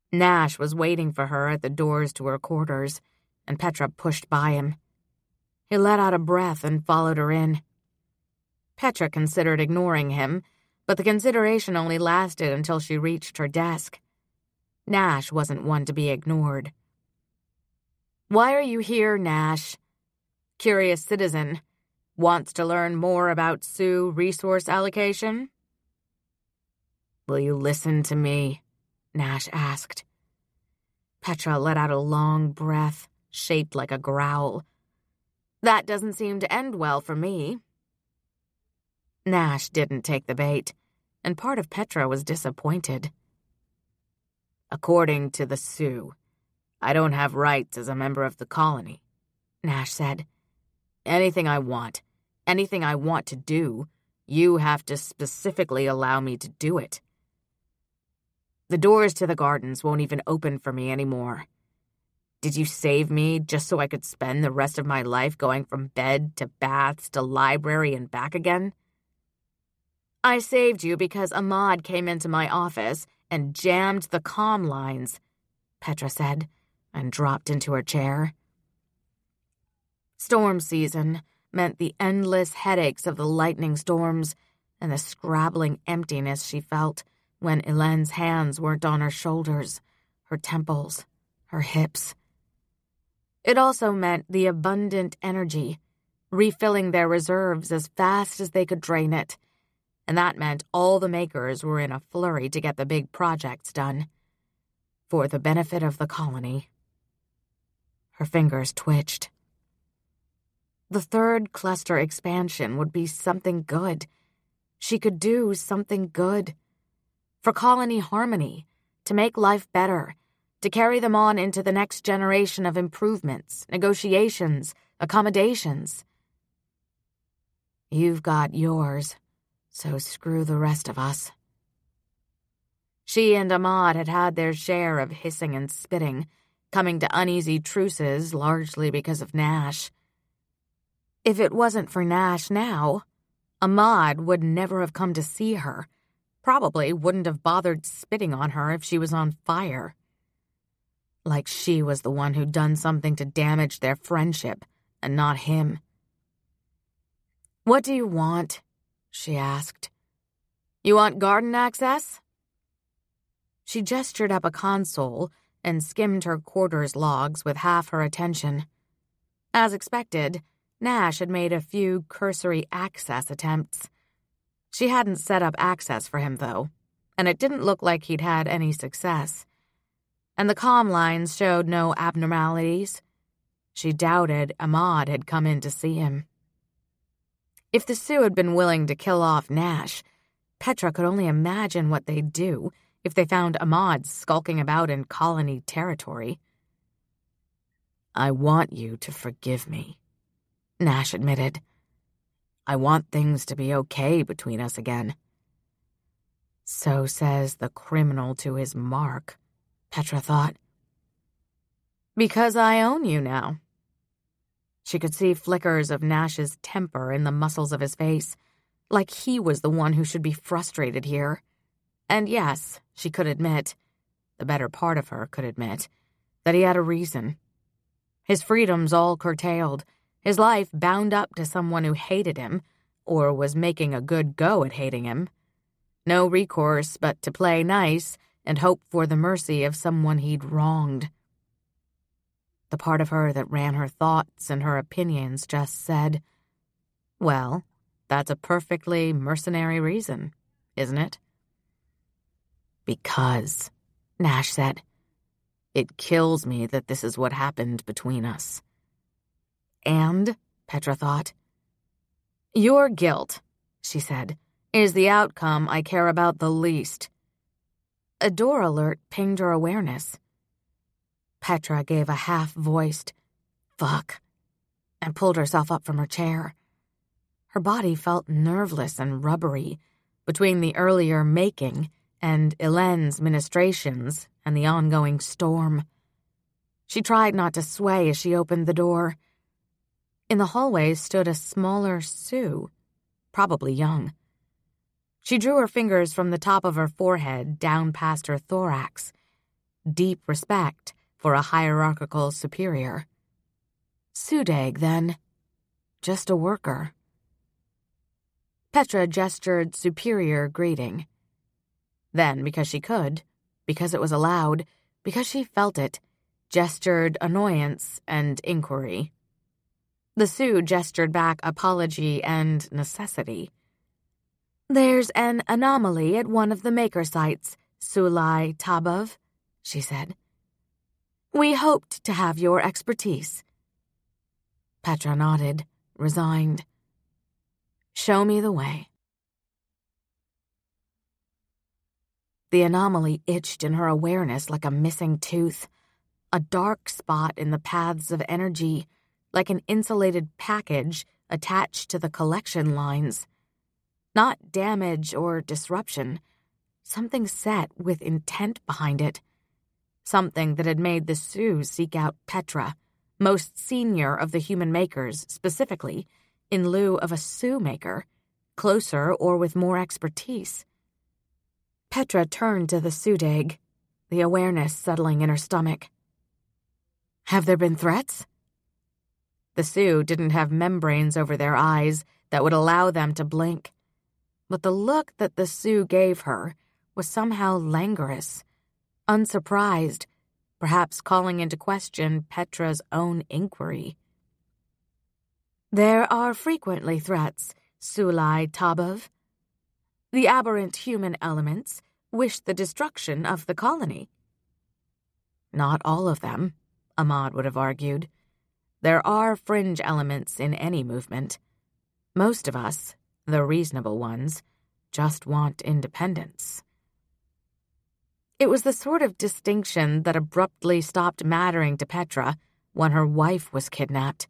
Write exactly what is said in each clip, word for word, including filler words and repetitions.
Nash was waiting for her at the doors to her quarters, and Petra pushed by him. He let out a breath and followed her in. Petra considered ignoring him, but the consideration only lasted until she reached her desk. Nash wasn't one to be ignored. "Why are you here, Nash?" "Curious citizen. Wants to learn more about Sioux resource allocation?" "Will you listen to me?" Nash asked. Petra let out a long breath, shaped like a growl. "That doesn't seem to end well for me." Nash didn't take the bait, and part of Petra was disappointed. "According to the Sioux, I don't have rights as a member of the colony," Nash said. "Anything I want, anything I want to do, you have to specifically allow me to do it. The doors to the gardens won't even open for me anymore. Did you save me just so I could spend the rest of my life going from bed to baths to library and back again?" "I saved you because Ahmad came into my office and jammed the comm lines," Petra said, and dropped into her chair. Storm season meant the endless headaches of the lightning storms and the scrabbling emptiness she felt when Elaine's hands weren't on her shoulders, her temples, her hips. It also meant the abundant energy, refilling their reserves as fast as they could drain it, and that meant all the makers were in a flurry to get the big projects done, for the benefit of the colony. Her fingers twitched. The third cluster expansion would be something good. She could do something good. For colony harmony, to make life better, to carry them on into the next generation of improvements, negotiations, accommodations. You've got yours, so screw the rest of us. She and Ahmad had had their share of hissing and spitting, coming to uneasy truces largely because of Nash. If it wasn't for Nash now, Ahmad would never have come to see her, probably wouldn't have bothered spitting on her if she was on fire. Like she was the one who'd done something to damage their friendship, and not him. "What do you want?" she asked. "You want garden access?" She gestured up a console and skimmed her quarters logs with half her attention. As expected, Nash had made a few cursory access attempts. She hadn't set up access for him, though, and it didn't look like he'd had any success. And the comm lines showed no abnormalities. She doubted Ahmad had come in to see him. If the Sioux had been willing to kill off Nash, Petra could only imagine what they'd do if they found Ahmad skulking about in colony territory. "I want you to forgive me," Nash admitted. "I want things to be okay between us again." So says the criminal to his mark, Petra thought. "Because I own you now." She could see flickers of Nash's temper in the muscles of his face, like he was the one who should be frustrated here. And yes, she could admit, the better part of her could admit, that he had a reason. His freedoms all curtailed, his life bound up to someone who hated him, or was making a good go at hating him. No recourse but to play nice and hope for the mercy of someone he'd wronged. The part of her that ran her thoughts and her opinions just said, "Well, that's a perfectly mercenary reason, isn't it?" "Because," Nash said, "it kills me that this is what happened between us." And, Petra thought, "Your guilt," she said, "is the outcome I care about the least." A door alert pinged her awareness. Petra gave a half-voiced, "Fuck," and pulled herself up from her chair. Her body felt nerveless and rubbery between the earlier making and Elaine's ministrations and the ongoing storm. She tried not to sway as she opened the door. In the hallway stood a smaller Sioux, probably young. She drew her fingers from the top of her forehead down past her thorax. deep respect for a hierarchical superior. Sudag, then. Just a worker. Petra gestured superior greeting. Then, because she could, because it was allowed, because she felt it, gestured annoyance and inquiry. The Sioux gestured back apology and necessity. "There's an anomaly at one of the maker sites, Sulai Tabov," she said. "We hoped to have your expertise." Petra nodded, resigned. "Show me the way." The anomaly itched in her awareness like a missing tooth, a dark spot in the paths of energy, like an insulated package attached to the collection lines. Not damage or disruption, something set with intent behind it. Something that had made the Sioux seek out Petra, most senior of the human makers specifically, in lieu of a Sioux maker, closer or with more expertise. Petra turned to the Sudag, the awareness settling in her stomach. "Have there been threats?" The Sioux didn't have membranes over their eyes that would allow them to blink, but the look that the Sioux gave her was somehow languorous, unsurprised, perhaps calling into question Petra's own inquiry. "There are frequently threats, Sulai Tabov. The aberrant human elements wish the destruction of the colony." "Not all of them," Ahmad would have argued. "There are fringe elements in any movement. Most of us, the reasonable ones, just want independence." It was the sort of distinction that abruptly stopped mattering to Petra when her wife was kidnapped.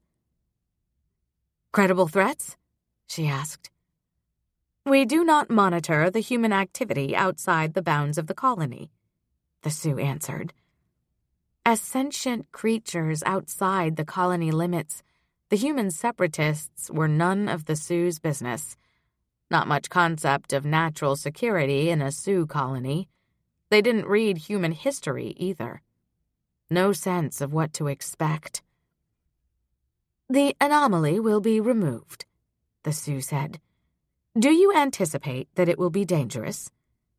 "Credible threats?" she asked. "We do not monitor the human activity outside the bounds of the colony," the Sioux answered. As sentient creatures outside the colony limits, the human separatists were none of the Sioux's business. Not much concept of natural security in a Sioux colony. They didn't read human history either. No sense of what to expect. "The anomaly will be removed," the Sioux said. "Do you anticipate that it will be dangerous?"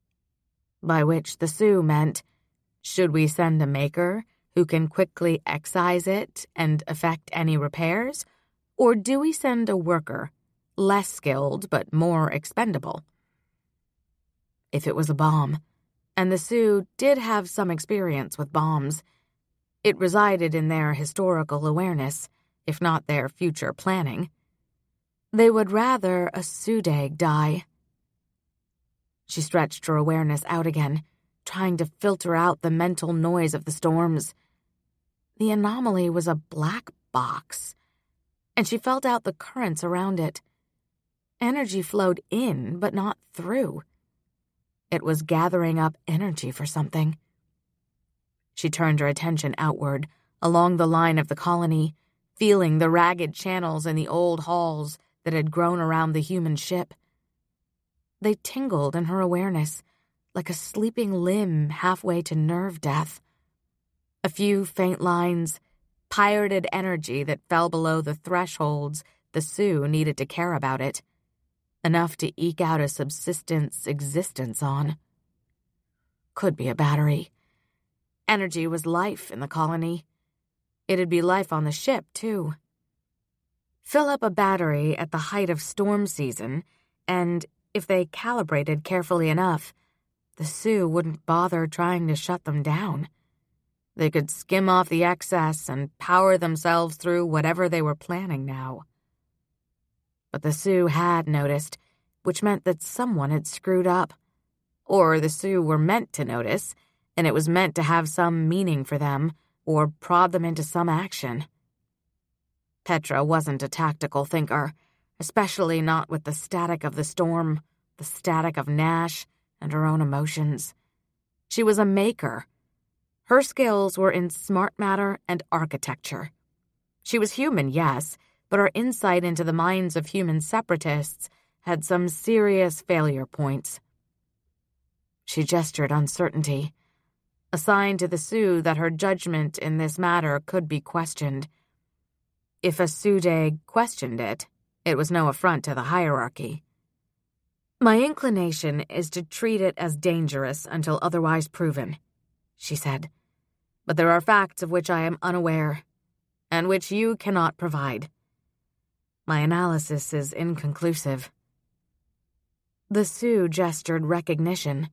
By which the Sioux meant, should we send a maker who can quickly excise it and effect any repairs, or do we send a worker, less skilled but more expendable? If it was a bomb, and the Sioux did have some experience with bombs, it resided in their historical awareness, if not their future planning. They would rather a Sudag die. She stretched her awareness out again, trying to filter out the mental noise of the storms. The anomaly was a black box, and she felt out the currents around it. Energy flowed in, but not through. It was gathering up energy for something. She turned her attention outward, along the line of the colony, feeling the ragged channels in the old halls that had grown around the human ship. They tingled in her awareness, like a sleeping limb halfway to nerve death. A few faint lines, pirated energy that fell below the thresholds the Sioux needed to care about it, enough to eke out a subsistence existence on. Could be a battery. Energy was life in the colony. It'd be life on the ship, too. Fill up a battery at the height of storm season, and if they calibrated carefully enough, the Sioux wouldn't bother trying to shut them down. They could skim off the excess and power themselves through whatever they were planning now. But the Sioux had noticed, which meant that someone had screwed up. Or the Sioux were meant to notice, and it was meant to have some meaning for them, or prod them into some action. Petra wasn't a tactical thinker, especially not with the static of the storm, the static of Nash, and her own emotions. She was a maker. Her skills were in smart matter and architecture. She was human, yes, but her insight into the minds of human separatists had some serious failure points. She gestured uncertainty. a sign to the Sioux that her judgment in this matter could be questioned. If a Sioux questioned it, it was no affront to the hierarchy. "My inclination is to treat it as dangerous until otherwise proven," she said. "But there are facts of which I am unaware, and which you cannot provide. My analysis is inconclusive." The Sioux gestured recognition.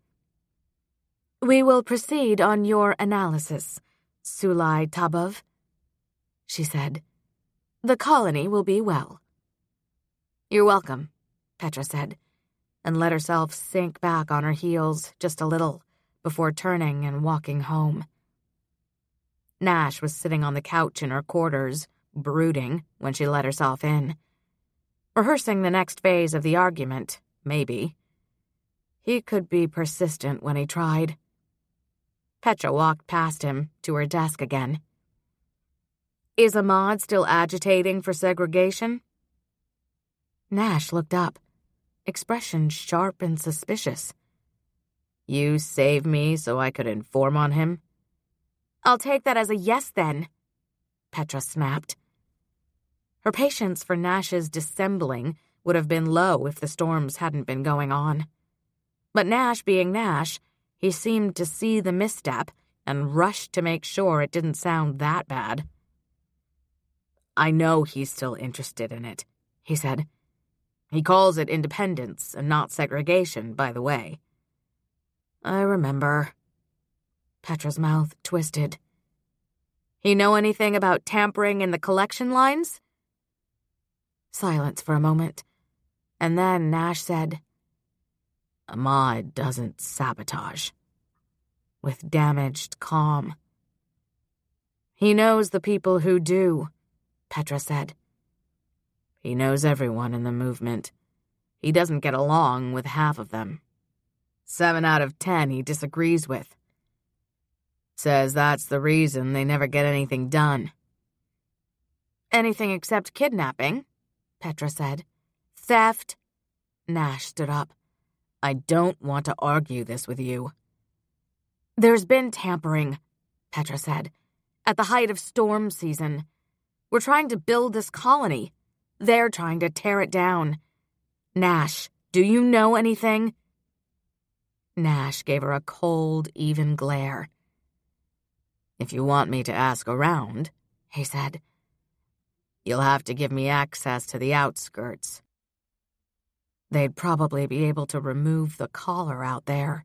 "We will proceed on your analysis, Sulai Tabov," she said. "The colony will be well." "You're welcome," Petra said, and let herself sink back on her heels just a little before turning and walking home. Nash was sitting on the couch in her quarters, brooding, when she let herself in. Rehearsing the next phase of the argument, maybe. He could be persistent when he tried. Petra walked past him to her desk again. "Is Ahmad still agitating for segregation?" Nash looked up, expression sharp and suspicious. "You saved me so I could inform on him?" "I'll take that as a yes, then," Petra snapped. Her patience for Nash's dissembling would have been low if the storms hadn't been going on. But Nash being Nash, he seemed to see the misstep and rushed to make sure it didn't sound that bad. "I know he's still interested in it," he said. "He calls it independence and not segregation, by the way." "I remember." Petra's mouth twisted. "He know anything about tampering in the collection lines?" Silence for a moment, and then Nash said, "Ahmad doesn't sabotage," with damaged calm. "He knows the people who do," Petra said. "He knows everyone in the movement. He doesn't get along with half of them. Seven out of ten he disagrees with. Says that's the reason they never get anything done." "Anything except kidnapping," Petra said. "Theft." Nash stood up. "I don't want to argue this with you." "There's been tampering," Petra said, "at the height of storm season. We're trying to build this colony. They're trying to tear it down. Nash, do you know anything?" Nash gave her a cold, even glare. "If you want me to ask around," he said, "you'll have to give me access to the outskirts. They'd probably be able to remove the collar out there."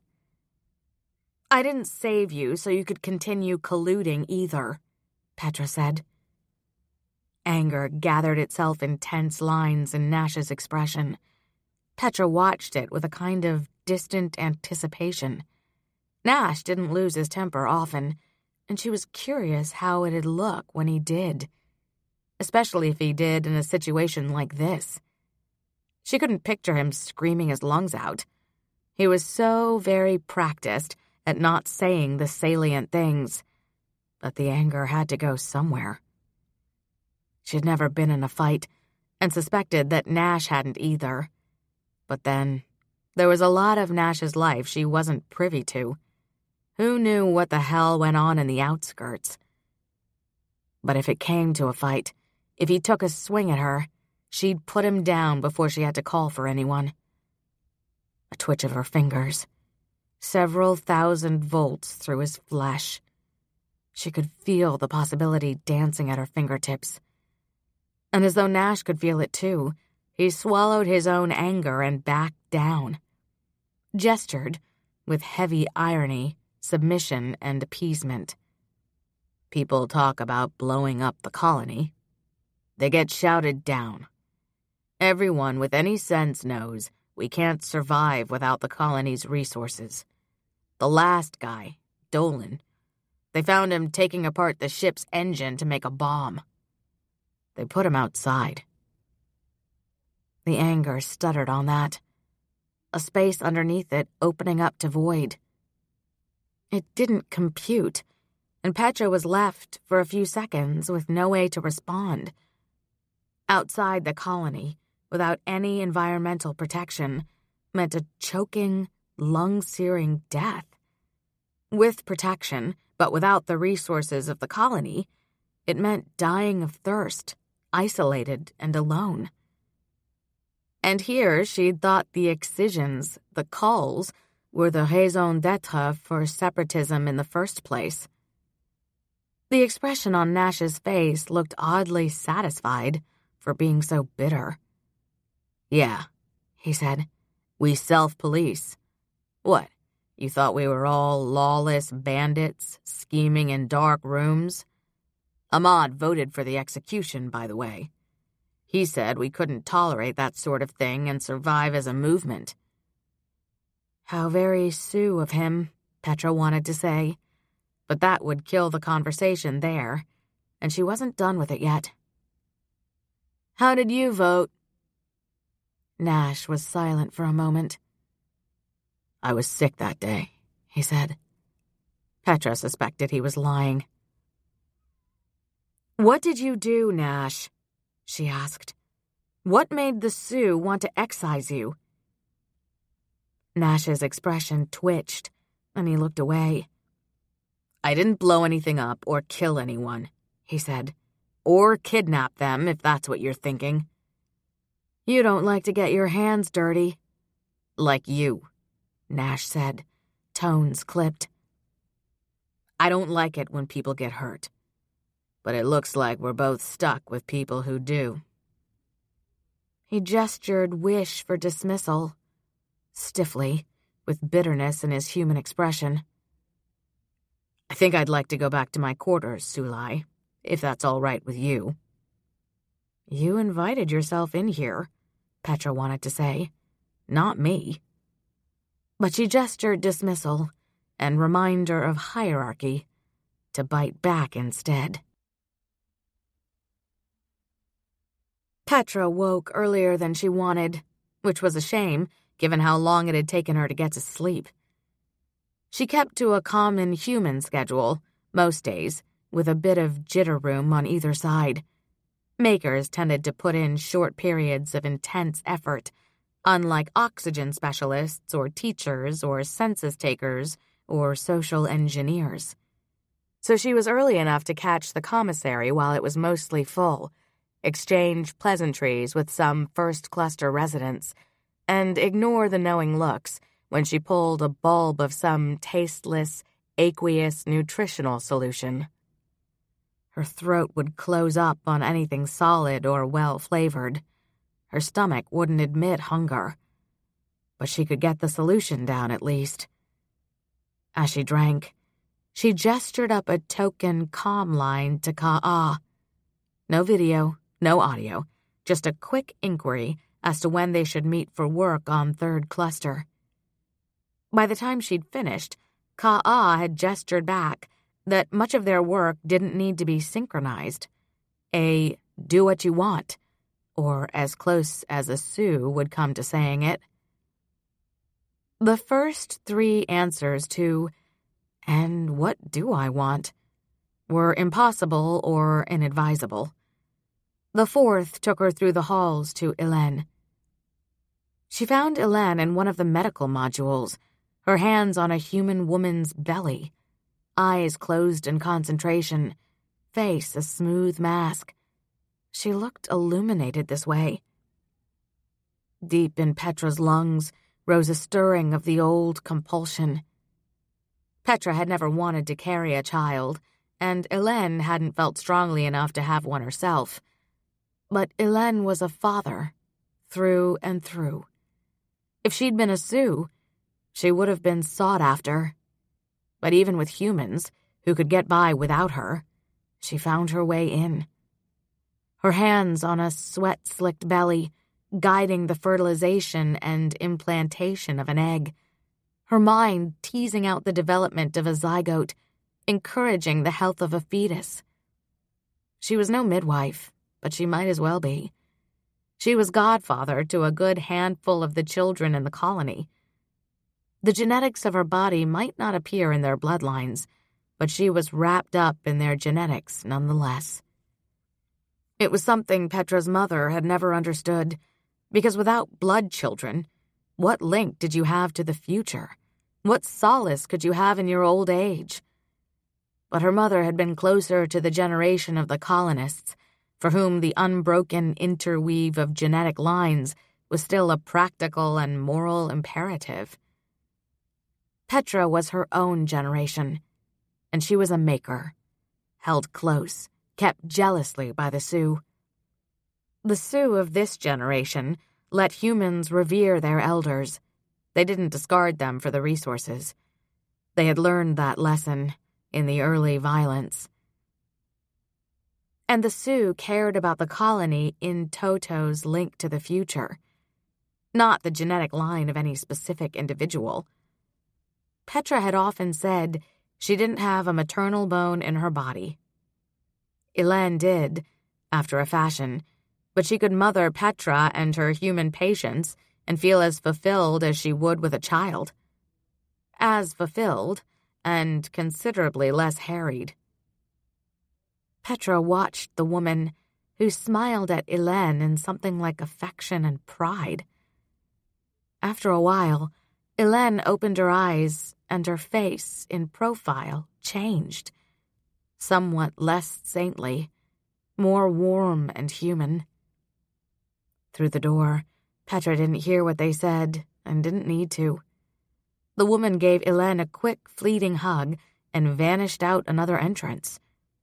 "I didn't save you so you could continue colluding either," Petra said. Anger gathered itself in tense lines in Nash's expression. Petra watched it with a kind of distant anticipation. Nash didn't lose his temper often, and she was curious how it'd look when he did, especially if he did in a situation like this. She couldn't picture him screaming his lungs out. He was so very practiced at not saying the salient things, but the anger had to go somewhere. She'd never been in a fight, and suspected that Nash hadn't either. But then, there was a lot of Nash's life she wasn't privy to. Who knew what the hell went on in the outskirts? But if it came to a fight, if he took a swing at her, she'd put him down before she had to call for anyone. A twitch of her fingers. Several thousand volts through his flesh. She could feel the possibility dancing at her fingertips. And as though Nash could feel it too, he swallowed his own anger and backed down. Gestured, with heavy irony, submission, and appeasement. People talk about blowing up the colony. They get shouted down. Everyone with any sense knows we can't survive without the colony's resources. The last guy, Dolan, they found him taking apart the ship's engine to make a bomb. They put him outside. The anger stuttered on that, a space underneath it opening up to void. It didn't compute, and Petra was left for a few seconds with no way to respond. Outside the colony, without any environmental protection, meant a choking, lung-searing death. With protection, but without the resources of the colony, it meant dying of thirst, isolated and alone. And here she'd thought the excisions, the calls, were the raison d'etre for separatism in the first place. The expression on Nash's face looked oddly satisfied for being so bitter. "Yeah," he said, "we self-police. What, you thought we were all lawless bandits scheming in dark rooms? Ahmad voted for the execution, by the way. He said we couldn't tolerate that sort of thing and survive as a movement." How very Sioux of him, Petra wanted to say, but that would kill the conversation there, and she wasn't done with it yet. "How did you vote?" Nash was silent for a moment. "I was sick that day," he said. Petra suspected he was lying. "What did you do, Nash?" she asked. "What made the Sioux want to excise you?" Nash's expression twitched, and he looked away. "I didn't blow anything up or kill anyone," he said. "Or kidnap them, if that's what you're thinking." "You don't like to get your hands dirty." "Like you," Nash said, tones clipped. "I don't like it when people get hurt. But it looks like we're both stuck with people who do." He gestured wish for dismissal, stiffly, with bitterness in his human expression. "I think I'd like to go back to my quarters, Sulai, if that's all right with you." "You invited yourself in here," Petra wanted to say. "Not me." But she gestured dismissal and reminder of hierarchy to bite back instead. Petra woke earlier than she wanted, which was a shame, given how long it had taken her to get to sleep. She kept to a common human schedule, most days, with a bit of jitter room on either side. Makers tended to put in short periods of intense effort, unlike oxygen specialists or teachers or census takers or social engineers. So she was early enough to catch the commissary while it was mostly full, exchange pleasantries with some first-cluster residents, and ignore the knowing looks when she pulled a bulb of some tasteless, aqueous nutritional solution. Her throat would close up on anything solid or well-flavored. Her stomach wouldn't admit hunger. But she could get the solution down at least. As she drank, she gestured up a token comm line to Ka'ah. No video, no audio, just a quick inquiry as to when they should meet for work on third cluster. By the time she'd finished, Ka'ah had gestured back that much of their work didn't need to be synchronized. A do what you want, or as close as a Sioux would come to saying it. The first three answers to, "And what do I want?" were impossible or inadvisable. The fourth took her through the halls to Hélène. She found Hélène in one of the medical modules, her hands on a human woman's belly, eyes closed in concentration, face a smooth mask. She looked illuminated this way. Deep in Petra's lungs rose a stirring of the old compulsion. Petra had never wanted to carry a child, and Hélène hadn't felt strongly enough to have one herself. But Hélène was a father, through and through. If she'd been a Sioux, she would have been sought after. But even with humans, who could get by without her, she found her way in. Her hands on a sweat-slicked belly, guiding the fertilization and implantation of an egg. Her mind teasing out the development of a zygote, encouraging the health of a fetus. She was no midwife, but she might as well be. She was godfather to a good handful of the children in the colony. The genetics of her body might not appear in their bloodlines, but she was wrapped up in their genetics nonetheless. It was something Petra's mother had never understood, because without blood children, what link did you have to the future? What solace could you have in your old age? But her mother had been closer to the generation of the colonists, for whom the unbroken interweave of genetic lines was still a practical and moral imperative. Petra was her own generation, and she was a maker, held close, kept jealously by the Sioux. The Sioux of this generation let humans revere their elders. They didn't discard them for the resources. They had learned that lesson in the early violence. And the Sioux cared about the colony in toto's link to the future, not the genetic line of any specific individual. Petra had often said she didn't have a maternal bone in her body. Elaine did, after a fashion, but she could mother Petra and her human patients and feel as fulfilled as she would with a child. As fulfilled, and considerably less harried. Petra watched the woman, who smiled at Elaine in something like affection and pride. After a while, Elaine opened her eyes, and her face, in profile, changed. Somewhat less saintly, more warm and human. Through the door, Petra didn't hear what they said, and didn't need to. The woman gave Elaine a quick, fleeting hug and vanished out another entrance.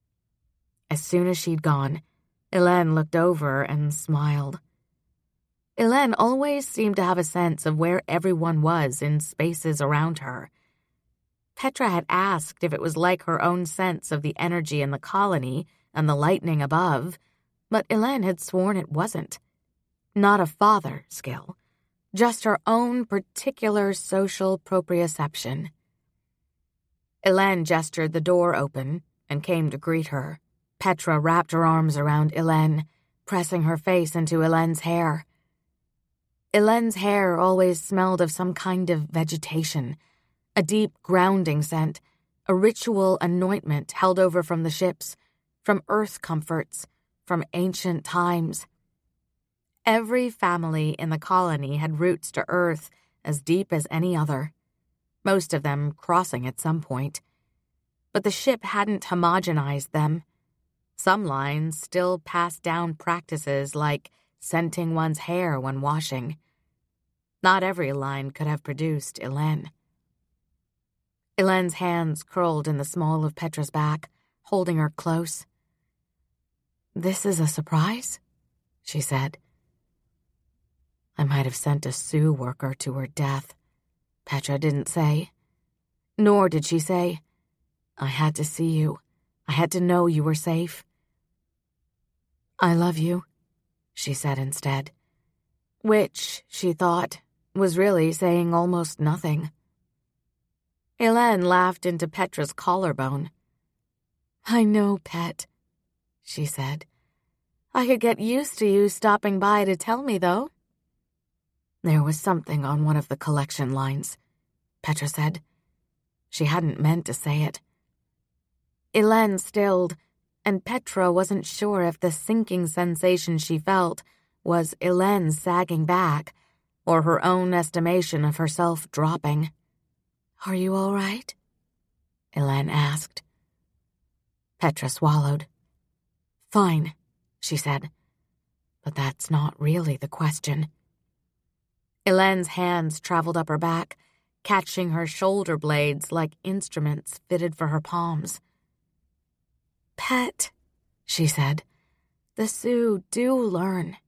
As soon as she'd gone, Elaine looked over and smiled. Elaine always seemed to have a sense of where everyone was in spaces around her. Petra had asked if it was like her own sense of the energy in the colony and the lightning above, but Elaine had sworn it wasn't. Not a father skill, just her own particular social proprioception. Elaine gestured the door open and came to greet her. Petra wrapped her arms around Elaine, pressing her face into Elaine's hair. Elaine's hair always smelled of some kind of vegetation, a deep grounding scent, a ritual anointment held over from the ships, from earth comforts, from ancient times. Every family in the colony had roots to earth as deep as any other, most of them crossing at some point. But the ship hadn't homogenized them. Some lines still passed down practices like scenting one's hair when washing. Not every line could have produced Elaine. Elaine's hands curled in the small of Petra's back, holding her close. "This is a surprise," she said. "I might have sent a Sioux worker to her death," Petra didn't say. Nor did she say, "I had to see you. I had to know you were safe." "I love you," she said instead, which, she thought, was really saying almost nothing. Elaine laughed into Petra's collarbone. "I know, Pet," she said. "I could get used to you stopping by to tell me, though." "There was something on one of the collection lines," Petra said. She hadn't meant to say it. Elaine stilled, and Petra wasn't sure if the sinking sensation she felt was Elaine sagging back or her own estimation of herself dropping. "Are you all right?" Elaine asked. Petra swallowed. "Fine," she said. "But that's not really the question." Elaine's hands traveled up her back, catching her shoulder blades like instruments fitted for her palms. "Pet," she said, "the Sioux do learn."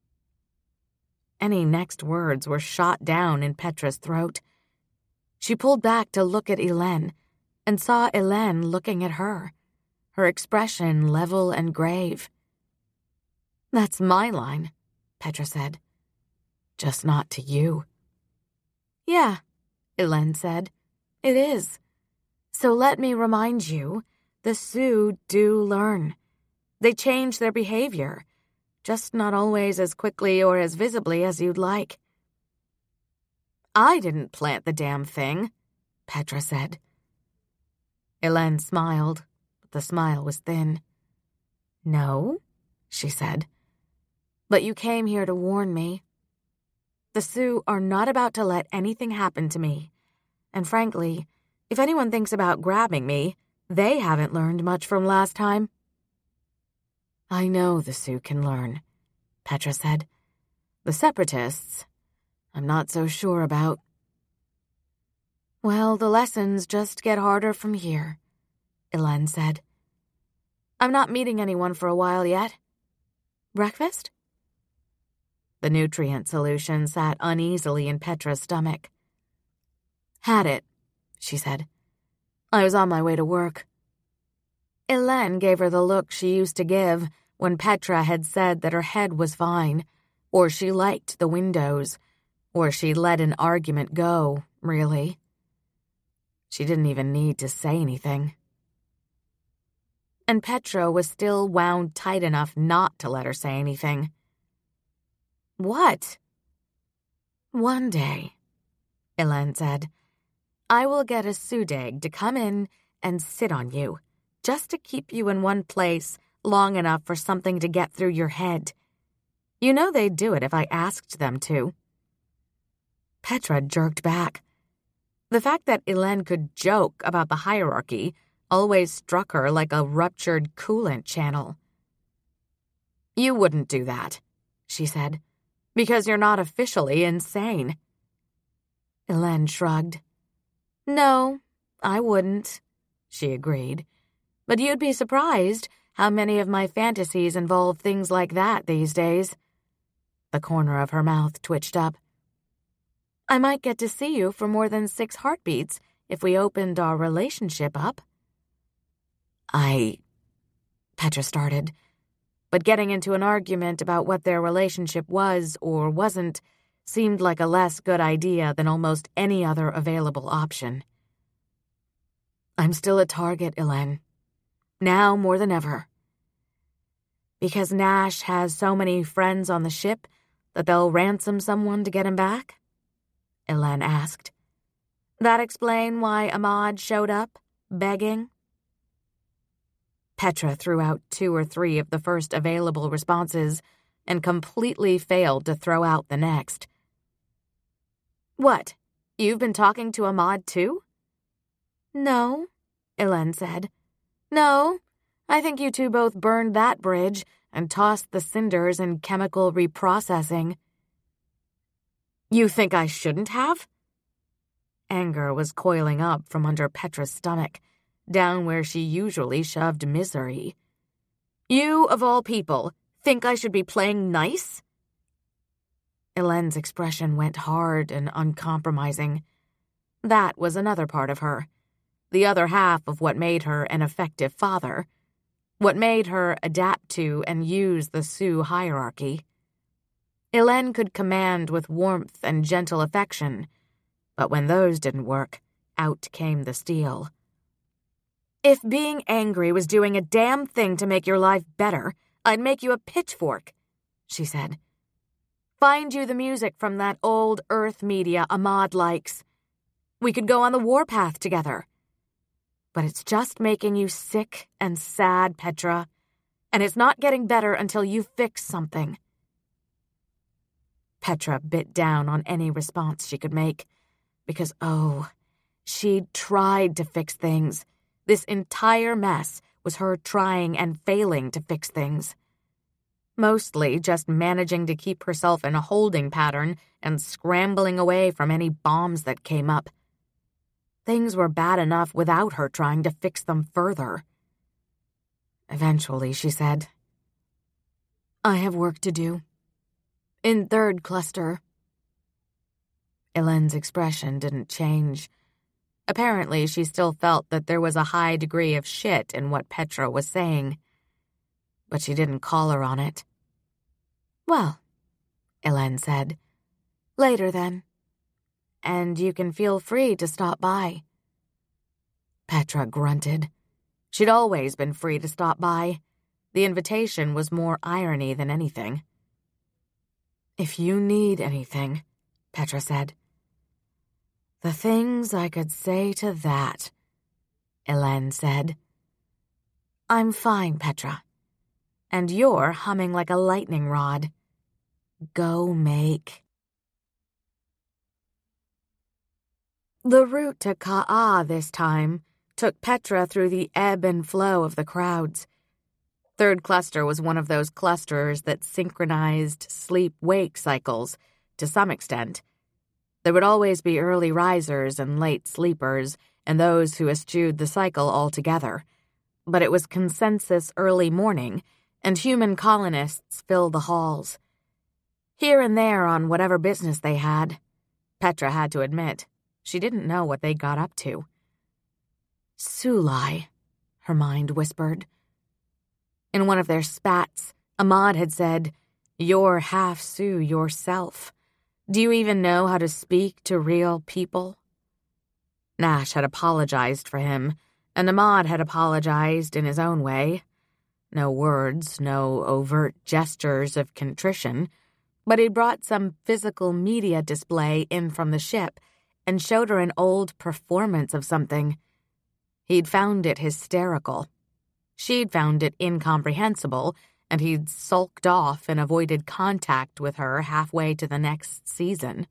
Any next words were shot down in Petra's throat. She pulled back to look at Elaine, and saw Elaine looking at her, her expression level and grave. "That's my line," Petra said. "Just not to you." "Yeah," Elaine said, "it is. So let me remind you, the Sioux do learn. They change their behavior, just not always as quickly or as visibly as you'd like." "I didn't plant the damn thing," Petra said. Elaine smiled, but the smile was thin. "No," she said, "but you came here to warn me. The Sioux are not about to let anything happen to me, And frankly, if anyone thinks about grabbing me, they haven't learned much from last time." "I know the Sioux can learn," Petra said. "The Separatists, I'm not so sure about." "Well, the lessons just get harder from here," Elen said. "I'm not meeting anyone for a while yet. Breakfast?" The nutrient solution sat uneasily in Petra's stomach. "Had it," she said. "I was on my way to work." Elen gave her the look she used to give when Petra had said that her head was fine, or she liked the windows, or she let an argument go, really. She didn't even need to say anything. And Petra was still wound tight enough not to let her say anything. "What?" "One day," Elen said, "I will get a Sudag to come in and sit on you, just to keep you in one place long enough for something to get through your head. You know they'd do it if I asked them to." Petra jerked back. The fact that Elen could joke about the hierarchy always struck her like a ruptured coolant channel. "You wouldn't do that," she said, "because you're not officially insane." Elen shrugged. "No, I wouldn't," she agreed. "But you'd be surprised how many of my fantasies involve things like that these days." The corner of her mouth twitched up. "I might get to see you for more than six heartbeats if we opened our relationship up." I... Petra started, but getting into an argument about what their relationship was or wasn't seemed like a less good idea than almost any other available option. "I'm still a target, Elen. Now more than ever." "Because Nash has so many friends on the ship that they'll ransom someone to get him back?" Elen asked. "That explain why Ahmad showed up, begging?" Petra threw out two or three of the first available responses and completely failed to throw out the next. "What, you've been talking to Ahmad too?" "No," Elen said. "No, I think you two both burned that bridge and tossed the cinders in chemical reprocessing." "You think I shouldn't have?" Anger was coiling up from under Petra's stomach, down where she usually shoved misery. "You, of all people, think I should be playing nice?" Elen's expression went hard and uncompromising. That was another part of her, the other half of what made her an effective father, what made her adapt to and use the Sioux hierarchy. Elen could command with warmth and gentle affection, but when those didn't work, out came the steel. "If being angry was doing a damn thing to make your life better, I'd make you a pitchfork," she said. "Find you the music from that old Earth media Ahmad likes. We could go on the warpath together. But it's just making you sick and sad, Petra, and it's not getting better until you fix something." Petra bit down on any response she could make, because, oh, she'd tried to fix things. This entire mess was her trying and failing to fix things. Mostly just managing to keep herself in a holding pattern and scrambling away from any bombs that came up. Things were bad enough without her trying to fix them further. Eventually, she said, "I have work to do. In third cluster." Elen's expression didn't change. Apparently, she still felt that there was a high degree of shit in what Petra was saying. But she didn't call her on it. "Well," Elen said, "later then. And you can feel free to stop by." Petra grunted. She'd always been free to stop by. The invitation was more irony than anything. "If you need anything," Petra said. "The things I could say to that," Elen said. "I'm fine, Petra. And you're humming like a lightning rod. Go make." The route to Ka'a this time took Petra through the ebb and flow of the crowds. Third cluster was one of those clusters that synchronized sleep-wake cycles to some extent. There would always be early risers and late sleepers, and those who eschewed the cycle altogether. But it was consensus early morning, and human colonists filled the halls. Here and there on whatever business they had, Petra had to admit, she didn't know what they got up to. Sulai, her mind whispered. In one of their spats, Ahmad had said, "You're half Sioux yourself. Do you even know how to speak to real people?" Nash had apologized for him, and Ahmad had apologized in his own way. No words, no overt gestures of contrition, but he brought some physical media display in from the ship and showed her an old performance of something. He'd found it hysterical. She'd found it incomprehensible, and he'd sulked off and avoided contact with her halfway to the next season.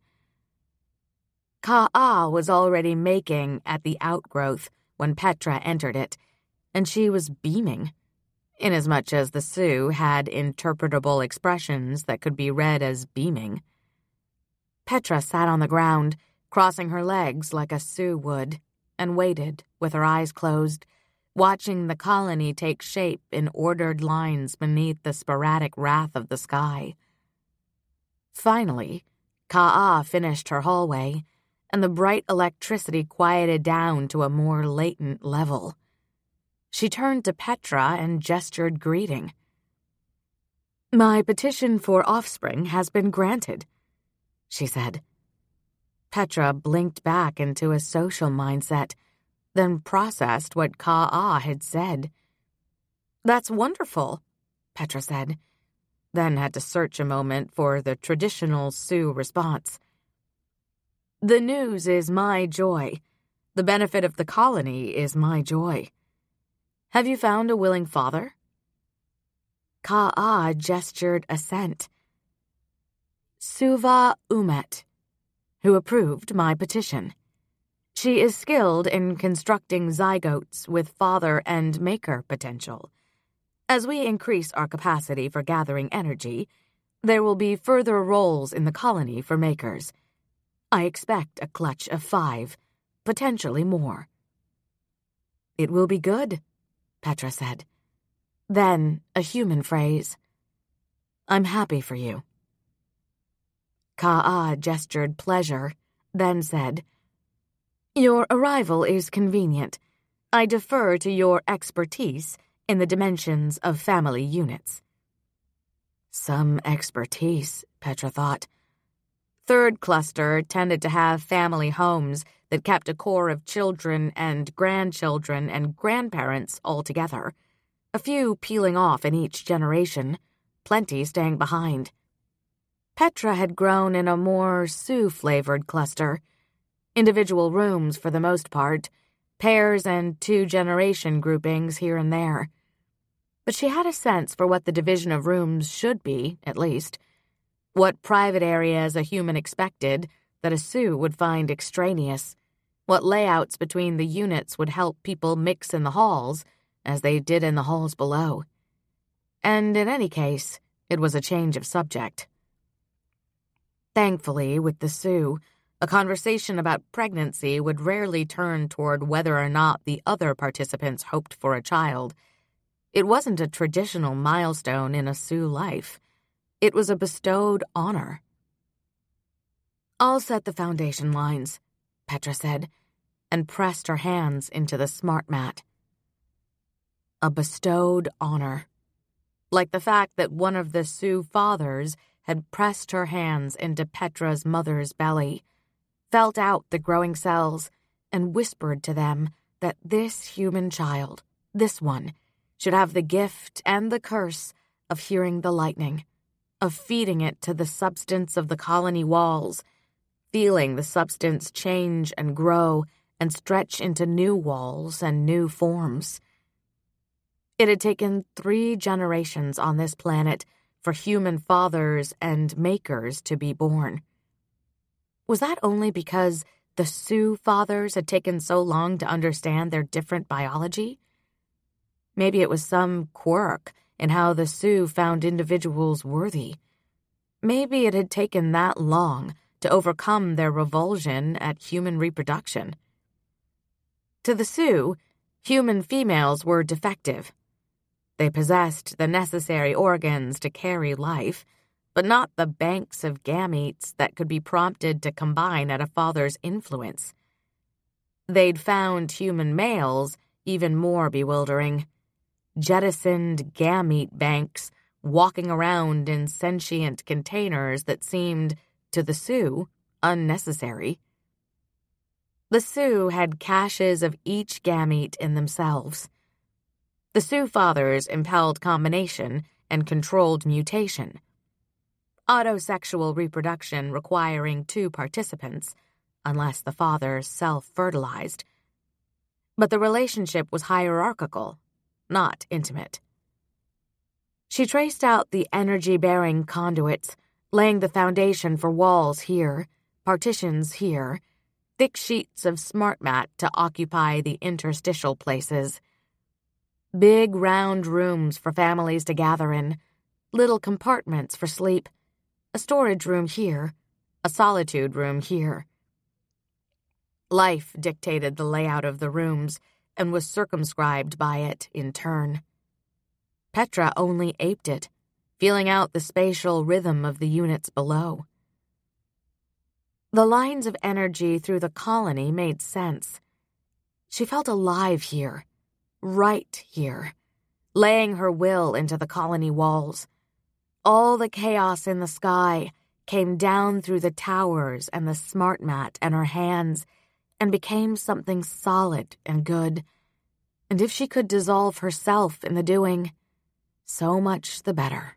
Ka'a was already making at the outgrowth when Petra entered it, and she was beaming, inasmuch as the Sioux had interpretable expressions that could be read as beaming. Petra sat on the ground, crossing her legs like a Sioux would, and waited, with her eyes closed, watching the colony take shape in ordered lines beneath the sporadic wrath of the sky. Finally, Ka'a finished her hallway, and the bright electricity quieted down to a more latent level. She turned to Petra and gestured greeting. "My petition for offspring has been granted," she said. Petra blinked back into a social mindset, then processed what Ka'a had said. "That's wonderful," Petra said, then had to search a moment for the traditional Sioux response. "The news is my joy. The benefit of the colony is my joy. Have you found a willing father?" Ka'a gestured assent. "Suva Umet, who approved my petition. She is skilled in constructing zygotes with father and maker potential. As we increase our capacity for gathering energy, there will be further roles in the colony for makers. I expect a clutch of five, potentially more." "It will be good," Petra said. Then, a human phrase. "I'm happy for you." Ka'a gestured pleasure, then said, "Your arrival is convenient. I defer to your expertise in the dimensions of family units." Some expertise, Petra thought. Third cluster tended to have family homes that kept a core of children and grandchildren and grandparents all together, a few peeling off in each generation, plenty staying behind. Petra had grown in a more Sioux-flavored cluster. Individual rooms for the most part, pairs and two-generation groupings here and there. But she had a sense for what the division of rooms should be, at least. What private areas a human expected that a Sioux would find extraneous. What layouts between the units would help people mix in the halls, as they did in the halls below. And in any case, it was a change of subject. Thankfully, with the Sioux, a conversation about pregnancy would rarely turn toward whether or not the other participants hoped for a child. It wasn't a traditional milestone in a Sioux life. It was a bestowed honor. "I'll set the foundation lines," Petra said, and pressed her hands into the smart mat. A bestowed honor. Like the fact that one of the Sioux fathers had pressed her hands into Petra's mother's belly, felt out the growing cells, and whispered to them that this human child, this one, should have the gift and the curse of hearing the lightning, of feeding it to the substance of the colony walls, feeling the substance change and grow and stretch into new walls and new forms. It had taken three generations on this planet for human fathers and makers to be born. Was that only because the Sioux fathers had taken so long to understand their different biology? Maybe it was some quirk in how the Sioux found individuals worthy. Maybe it had taken that long to overcome their revulsion at human reproduction. To the Sioux, human females were defective. They possessed the necessary organs to carry life, but not the banks of gametes that could be prompted to combine at a father's influence. They'd found human males even more bewildering. Jettisoned gamete banks walking around in sentient containers that seemed, to the Sioux, unnecessary. The Sioux had caches of each gamete in themselves. The Sioux fathers impelled combination and controlled mutation. Autosexual reproduction requiring two participants, unless the fathers self-fertilized. But the relationship was hierarchical, not intimate. She traced out the energy-bearing conduits, laying the foundation for walls here, partitions here, thick sheets of smart mat to occupy the interstitial places. Big round rooms for families to gather in, little compartments for sleep, a storage room here, a solitude room here. Life dictated the layout of the rooms and was circumscribed by it in turn. Petra only aped it, feeling out the spatial rhythm of the units below. The lines of energy through the colony made sense. She felt alive here, right here, laying her will into the colony walls. All the chaos in the sky came down through the towers and the smart mat and her hands and became something solid and good. And if she could dissolve herself in the doing, so much the better.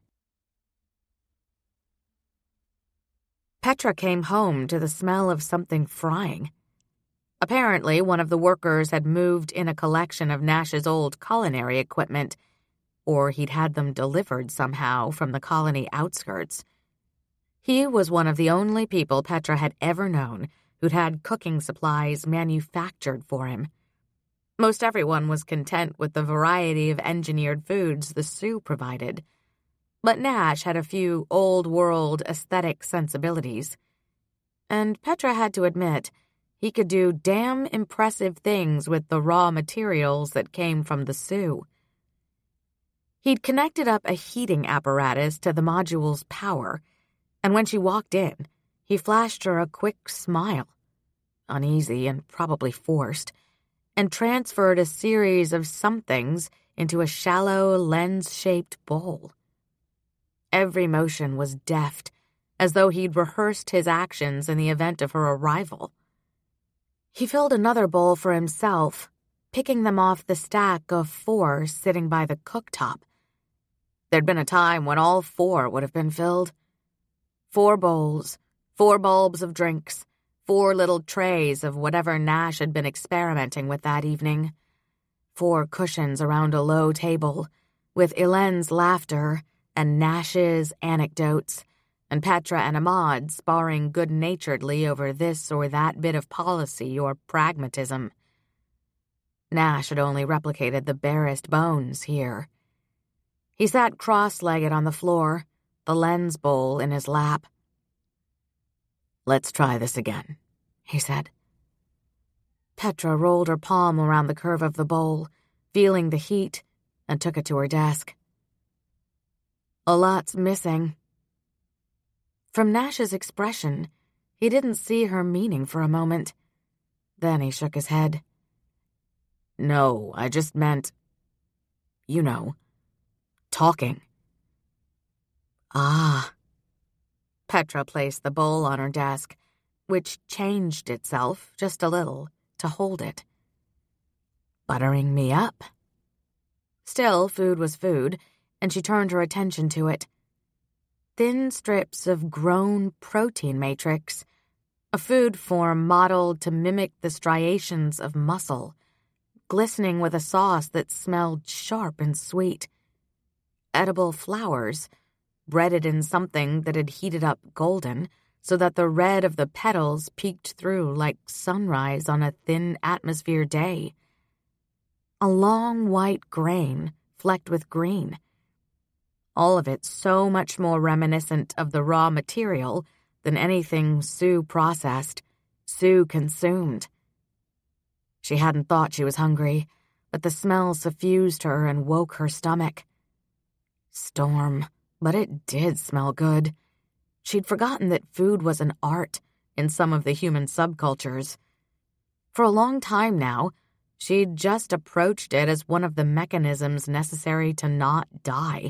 Petra came home to the smell of something frying. Apparently, one of the workers had moved in a collection of Nash's old culinary equipment, or he'd had them delivered somehow from the colony outskirts. He was one of the only people Petra had ever known who'd had cooking supplies manufactured for him. Most everyone was content with the variety of engineered foods the Sioux provided, but Nash had a few old-world aesthetic sensibilities. And Petra had to admit, he could do damn impressive things with the raw materials that came from the Sioux. He'd connected up a heating apparatus to the module's power, and when she walked in, he flashed her a quick smile, uneasy and probably forced, and transferred a series of somethings into a shallow, lens-shaped bowl. Every motion was deft, as though he'd rehearsed his actions in the event of her arrival. He filled another bowl for himself, picking them off the stack of four sitting by the cooktop. There'd been a time when all four would have been filled. Four bowls, four bulbs of drinks, four little trays of whatever Nash had been experimenting with that evening. Four cushions around a low table, with Elaine's laughter and Nash's anecdotes, and Petra and Ahmad sparring good-naturedly over this or that bit of policy or pragmatism. Nash had only replicated the barest bones here. He sat cross-legged on the floor, the lens bowl in his lap. "Let's try this again," he said. Petra rolled her palm around the curve of the bowl, feeling the heat, and took it to her desk. "A lot's missing." From Nash's expression, he didn't see her meaning for a moment. Then he shook his head. "No, I just meant, you know, talking." "Ah." Petra placed the bowl on her desk, which changed itself just a little to hold it. "Buttering me up." Still, food was food, and she turned her attention to it. Thin strips of grown protein matrix, a food form modeled to mimic the striations of muscle, glistening with a sauce that smelled sharp and sweet. Edible flowers, breaded in something that had heated up golden, so that the red of the petals peeked through like sunrise on a thin atmosphere day. A long white grain flecked with green. All of it so much more reminiscent of the raw material than anything Sue processed, Sue consumed. She hadn't thought she was hungry, but the smell suffused her and woke her stomach. Storm, but it did smell good. She'd forgotten that food was an art in some of the human subcultures. For a long time now, she'd just approached it as one of the mechanisms necessary to not die.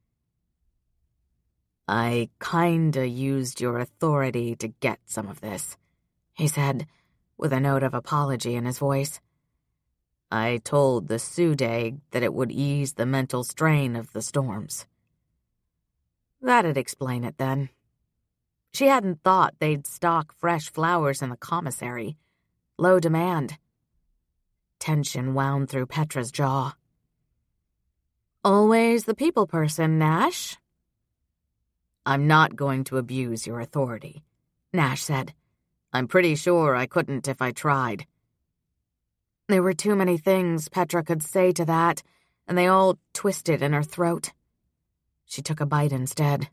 "I kinda used your authority to get some of this," he said, with a note of apology in his voice. "I told the Sudag that it would ease the mental strain of the storms." That'd explain it then. She hadn't thought they'd stock fresh flowers in the commissary. Low demand. Tension wound through Petra's jaw. "Always the people person, Nash." "I'm not going to abuse your authority," Nash said. "I'm pretty sure I couldn't if I tried." There were too many things Petra could say to that, and they all twisted in her throat. She took a bite instead.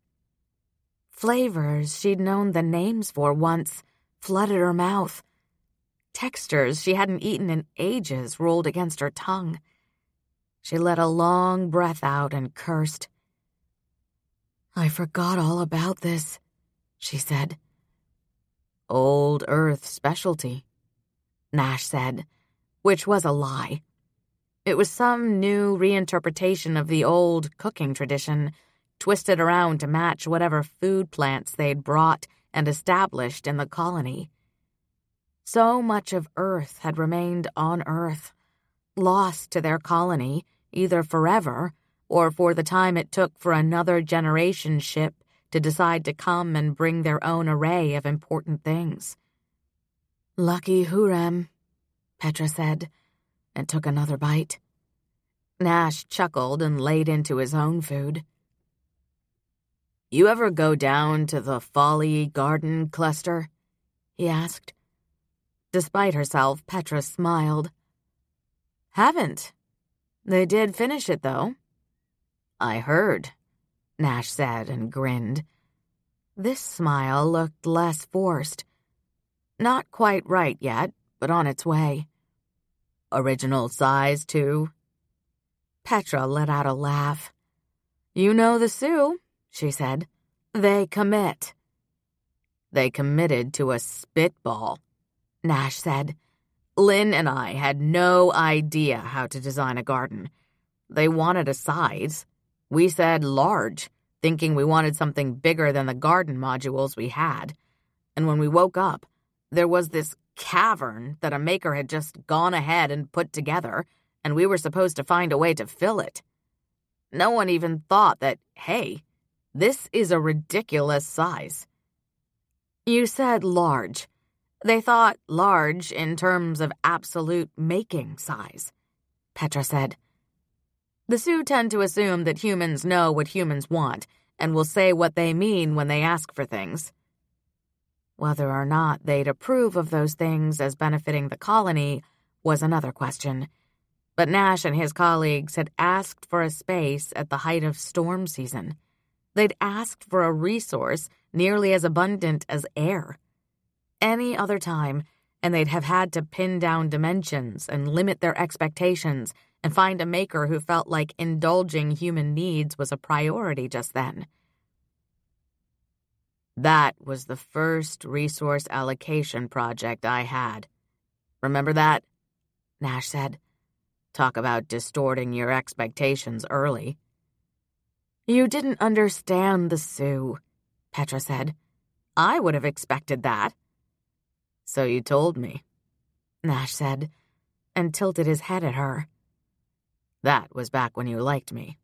Flavors she'd known the names for once flooded her mouth. Textures she hadn't eaten in ages rolled against her tongue. She let a long breath out and cursed. "I forgot all about this," she said. "Old Earth specialty," Nash said, which was a lie. It was some new reinterpretation of the old cooking tradition, twisted around to match whatever food plants they'd brought and established in the colony. So much of Earth had remained on Earth, lost to their colony, either forever or for the time it took for another generation ship to decide to come and bring their own array of important things. "Lucky Hurem," Petra said, and took another bite. Nash chuckled and laid into his own food. "You ever go down to the Folly Garden cluster?" he asked. Despite herself, Petra smiled. "Haven't. They did finish it, though." "I heard," Nash said and grinned. This smile looked less forced. Not quite right yet, but on its way. "Original size, too?" Petra let out a laugh. "You know the Sioux," she said. "They commit." "They committed to a spitball," Nash said. "Lynn and I had no idea how to design a garden. They wanted a size. We said large, thinking we wanted something bigger than the garden modules we had. And when we woke up, there was this cavern that a maker had just gone ahead and put together, and we were supposed to find a way to fill it. No one even thought that, hey, this is a ridiculous size." "You said large. They thought large in terms of absolute making size," Petra said. "The Sioux tend to assume that humans know what humans want and will say what they mean when they ask for things. Whether or not they'd approve of those things as benefiting the colony was another question. But Nash and his colleagues had asked for a space at the height of storm season. They'd asked for a resource nearly as abundant as air. Any other time, and they'd have had to pin down dimensions and limit their expectations and find a maker who felt like indulging human needs was a priority just then. "That was the first resource allocation project I had. Remember that?" Nash said. "Talk about distorting your expectations early." "You didn't understand the Sioux," Petra said. "I would have expected that." "So you told me," Nash said, and tilted his head at her. "That was back when you liked me."